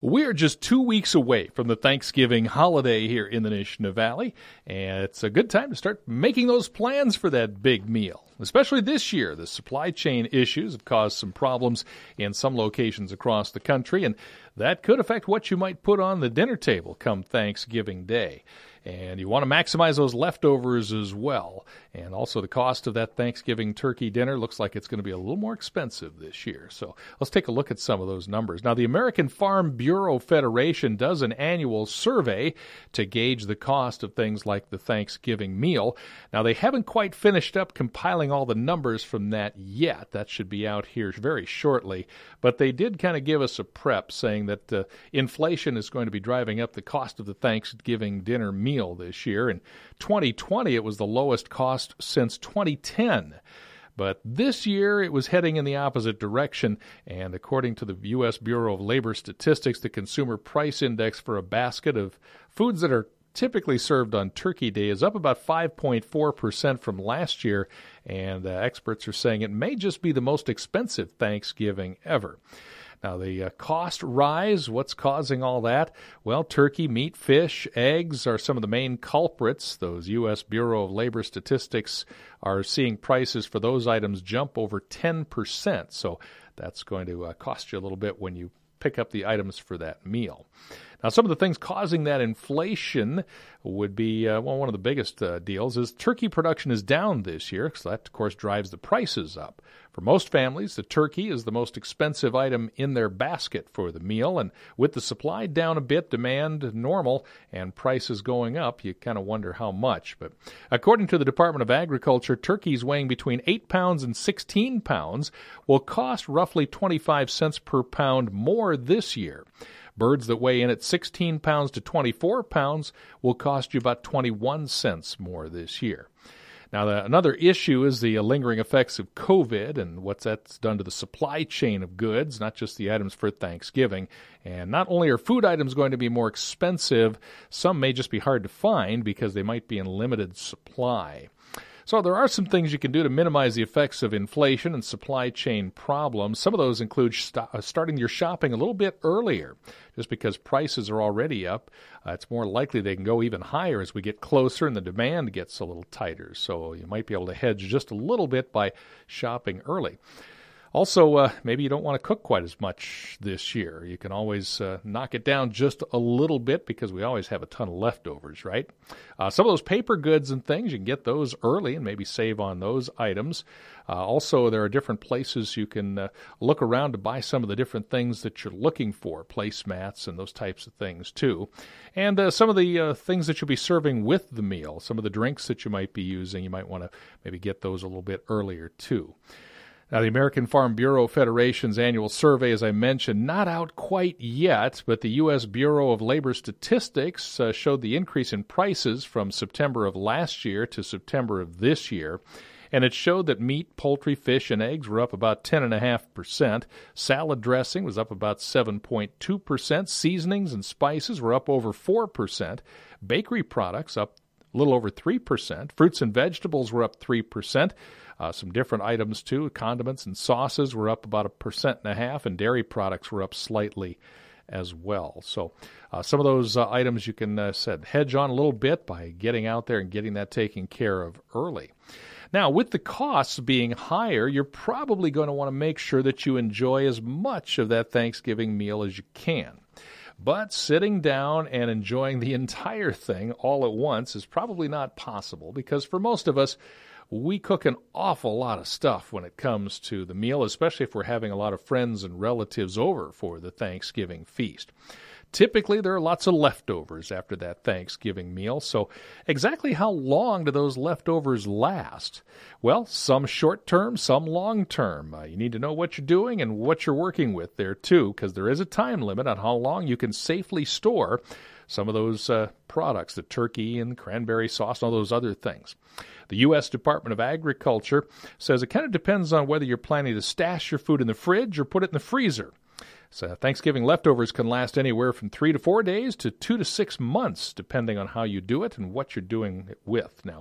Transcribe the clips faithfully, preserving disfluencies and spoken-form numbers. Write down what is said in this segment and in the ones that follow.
We're just two weeks away from the Thanksgiving holiday here in the Nishna Valley, and it's a good time to start making those plans for that big meal. Especially this year, the supply chain issues have caused some problems in some locations across the country, and that could affect what you might put on the dinner table come Thanksgiving Day. And you want to maximize those leftovers as well. And also the cost of that Thanksgiving turkey dinner looks like it's going to be a little more expensive this year. So let's take a look at some of those numbers. Now, the American Farm Bureau Federation does an annual survey to gauge the cost of things like the Thanksgiving meal. Now, they haven't quite finished up compiling all the numbers from that yet. That should be out here very shortly. But they did kind of give us a prep saying that uh, inflation is going to be driving up the cost of the Thanksgiving dinner meal. Meal this year. In twenty twenty, it was the lowest cost since twenty ten. But this year, it was heading in the opposite direction. And according to the U S Bureau of Labor Statistics, the Consumer Price Index for a basket of foods that are typically served on Turkey Day is up about five point four percent from last year. And uh, experts are saying it may just be the most expensive Thanksgiving ever. Now, the uh, cost rise, what's causing all that? Well, turkey, meat, fish, eggs are some of the main culprits. Those U S Bureau of Labor Statistics are seeing prices for those items jump over ten percent. So that's going to uh, cost you a little bit when you pick up the items for that meal. Now, some of the things causing that inflation would be, uh, well, one of the biggest uh, deals is turkey production is down this year, so that, of course, drives the prices up. For most families, the turkey is the most expensive item in their basket for the meal, and with the supply down a bit, demand normal, and prices going up, you kind of wonder how much. But according to the Department of Agriculture, turkeys weighing between eight pounds and sixteen pounds will cost roughly twenty-five cents per pound more this year. Birds that weigh in at sixteen pounds to twenty-four pounds will cost you about twenty-one cents more this year. Now, the, another issue is the lingering effects of COVID and what that's done to the supply chain of goods, not just the items for Thanksgiving. And not only are food items going to be more expensive, some may just be hard to find because they might be in limited supply. So there are some things you can do to minimize the effects of inflation and supply chain problems. Some of those include st- starting your shopping a little bit earlier. Just because prices are already up, uh, it's more likely they can go even higher as we get closer and the demand gets a little tighter. So you might be able to hedge just a little bit by shopping early. Also, uh, maybe you don't want to cook quite as much this year. You can always uh, knock it down just a little bit because we always have a ton of leftovers, right? Uh, some of those paper goods and things, you can get those early and maybe save on those items. Uh, also, there are different places you can uh, look around to buy some of the different things that you're looking for, placemats and those types of things too. And uh, some of the uh, things that you'll be serving with the meal, some of the drinks that you might be using, you might want to maybe get those a little bit earlier too. Now, the American Farm Bureau Federation's annual survey, as I mentioned, not out quite yet, but the U S Bureau of Labor Statistics uh, showed the increase in prices from September of last year to September of this year. And it showed that meat, poultry, fish, and eggs were up about ten point five percent. Salad dressing was up about seven point two percent. Seasonings and spices were up over four percent. Bakery products up a little over three percent. Fruits and vegetables were up three percent. Uh, some different items, too. Condiments and sauces were up about a percent and a half, and dairy products were up slightly as well. So uh, some of those uh, items you can uh, said, hedge on a little bit by getting out there and getting that taken care of early. Now, with the costs being higher, you're probably going to want to make sure that you enjoy as much of that Thanksgiving meal as you can. But sitting down and enjoying the entire thing all at once is probably not possible because for most of us, we cook an awful lot of stuff when it comes to the meal, especially if we're having a lot of friends and relatives over for the Thanksgiving feast. Typically, there are lots of leftovers after that Thanksgiving meal, so exactly how long do those leftovers last? Well, some short-term, some long-term. Uh, you need to know what you're doing and what you're working with there, too, because there is a time limit on how long you can safely store some of those uh, products, the turkey and the cranberry sauce and all those other things. The U S Department of Agriculture says it kind of depends on whether you're planning to stash your food in the fridge or put it in the freezer. So Thanksgiving leftovers can last anywhere from three to four days to two to six months, depending on how you do it and what you're doing it with. Now,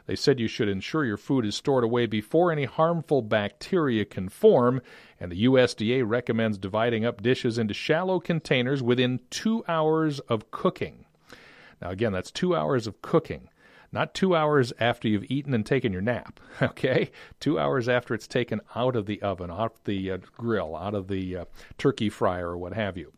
They said you should ensure your food is stored away before any harmful bacteria can form, and the U S D A recommends dividing up dishes into shallow containers within two hours of cooking. Now, again, that's two hours of cooking. Not two hours after you've eaten and taken your nap, okay? Two hours after it's taken out of the oven, off the uh, grill, out of the uh, turkey fryer or what have you.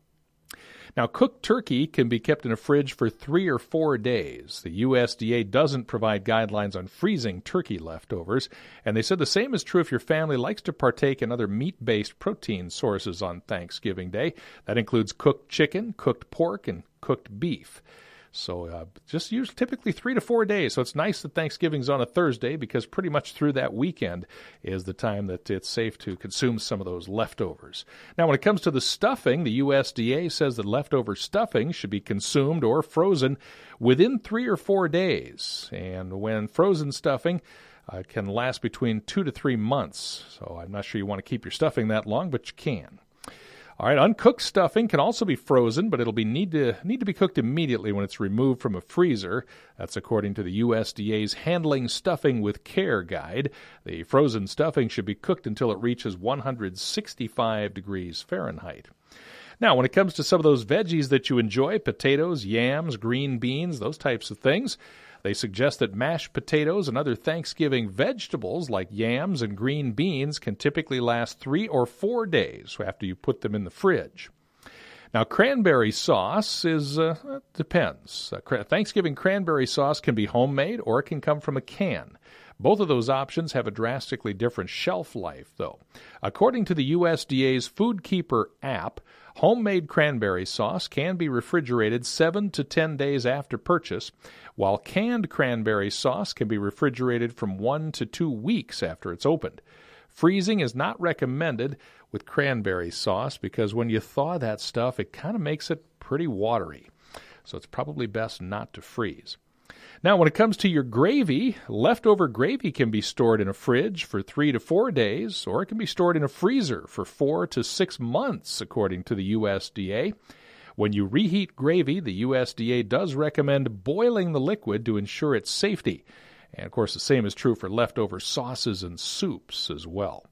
Now, cooked turkey can be kept in a fridge for three or four days. The U S D A doesn't provide guidelines on freezing turkey leftovers, and they said the same is true if your family likes to partake in other meat-based protein sources on Thanksgiving Day. That includes cooked chicken, cooked pork, and cooked beef. So uh, just use typically three to four days. So it's nice that Thanksgiving's on a Thursday because pretty much through that weekend is the time that it's safe to consume some of those leftovers. Now, when it comes to the stuffing, the U S D A says that leftover stuffing should be consumed or frozen within three or four days. And when frozen stuffing uh, can last between two to three months. So I'm not sure you want to keep your stuffing that long, but you can. All right, uncooked stuffing can also be frozen, but it'll be need to need to be cooked immediately when it's removed from a freezer. That's according to the U S D A's Handling Stuffing with Care guide. The frozen stuffing should be cooked until it reaches one hundred sixty-five degrees Fahrenheit. Now, when it comes to some of those veggies that you enjoy, potatoes, yams, green beans, those types of things, they suggest that mashed potatoes and other Thanksgiving vegetables like yams and green beans can typically last three or four days after you put them in the fridge. Now, cranberry sauce is, uh, depends. Uh, Thanksgiving cranberry sauce can be homemade or it can come from a can. Both of those options have a drastically different shelf life, though. According to the U S D A's Food Keeper app, homemade cranberry sauce can be refrigerated seven to ten days after purchase, while canned cranberry sauce can be refrigerated from one to two weeks after it's opened. Freezing is not recommended with cranberry sauce because when you thaw that stuff, it kind of makes it pretty watery. So it's probably best not to freeze. Now, when it comes to your gravy, leftover gravy can be stored in a fridge for three to four days, or it can be stored in a freezer for four to six months, according to the U S D A. When you reheat gravy, the U S D A does recommend boiling the liquid to ensure its safety. And, of course, the same is true for leftover sauces and soups as well.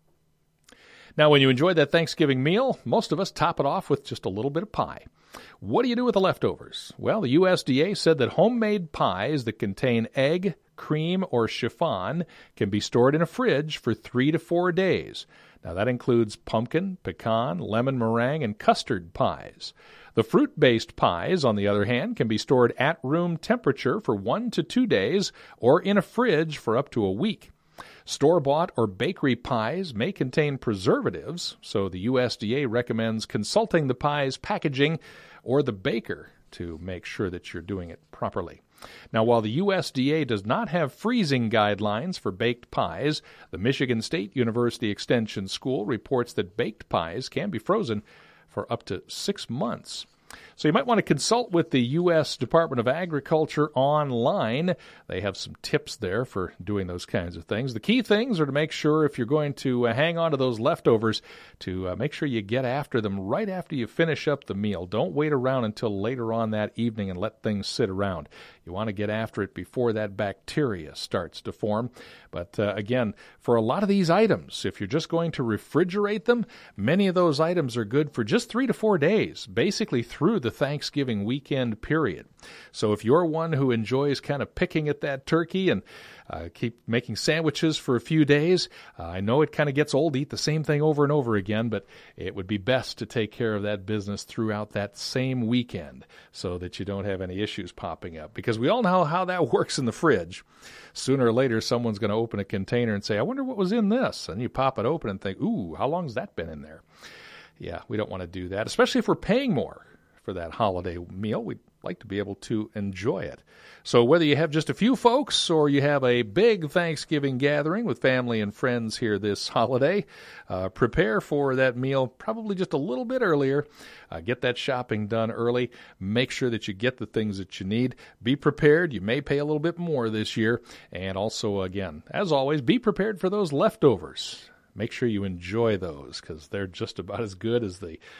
Now, when you enjoy that Thanksgiving meal, most of us top it off with just a little bit of pie. What do you do with the leftovers? Well, the U S D A said that homemade pies that contain egg, cream, or chiffon can be stored in a fridge for three to four days. Now, that includes pumpkin, pecan, lemon meringue, and custard pies. The fruit-based pies, on the other hand, can be stored at room temperature for one to two days or in a fridge for up to a week. Store-bought or bakery pies may contain preservatives, so the U S D A recommends consulting the pie's packaging or the baker to make sure that you're doing it properly. Now, while the U S D A does not have freezing guidelines for baked pies, the Michigan State University Extension School reports that baked pies can be frozen for up to six months. So you might want to consult with the U S Department of Agriculture online. They have some tips there for doing those kinds of things. The key things are to make sure if you're going to uh, hang on to those leftovers, to uh, make sure you get after them right after you finish up the meal. Don't wait around until later on that evening and let things sit around. You want to get after it before that bacteria starts to form. But uh, again, for a lot of these items, if you're just going to refrigerate them, many of those items are good for just three to four days, basically through the Thanksgiving weekend period. So if you're one who enjoys kind of picking at that turkey and uh, keep making sandwiches for a few days, uh, I know it kind of gets old to eat the same thing over and over again, but it would be best to take care of that business throughout that same weekend so that you don't have any issues popping up. Because we all know how that works in the fridge. Sooner or later, someone's going to open a container and say, I wonder what was in this. And you pop it open and think, ooh, how long's that been in there? Yeah, we don't want to do that, especially if we're paying more for that holiday meal. We'd like to be able to enjoy it. So whether you have just a few folks or you have a big Thanksgiving gathering with family and friends here this holiday, uh, prepare for that meal probably just a little bit earlier. Uh, get that shopping done early. Make sure that you get the things that you need. Be prepared. You may pay a little bit more this year. And also, again, as always, be prepared for those leftovers. Make sure you enjoy those because they're just about as good as the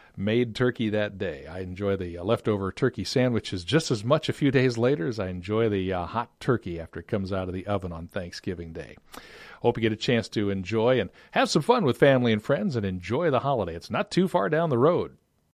made turkey that day. I enjoy the uh, leftover turkey sandwiches just as much a few days later as I enjoy the uh, hot turkey after it comes out of the oven on Thanksgiving Day. Hope you get a chance to enjoy and have some fun with family and friends and enjoy the holiday. It's not too far down the road.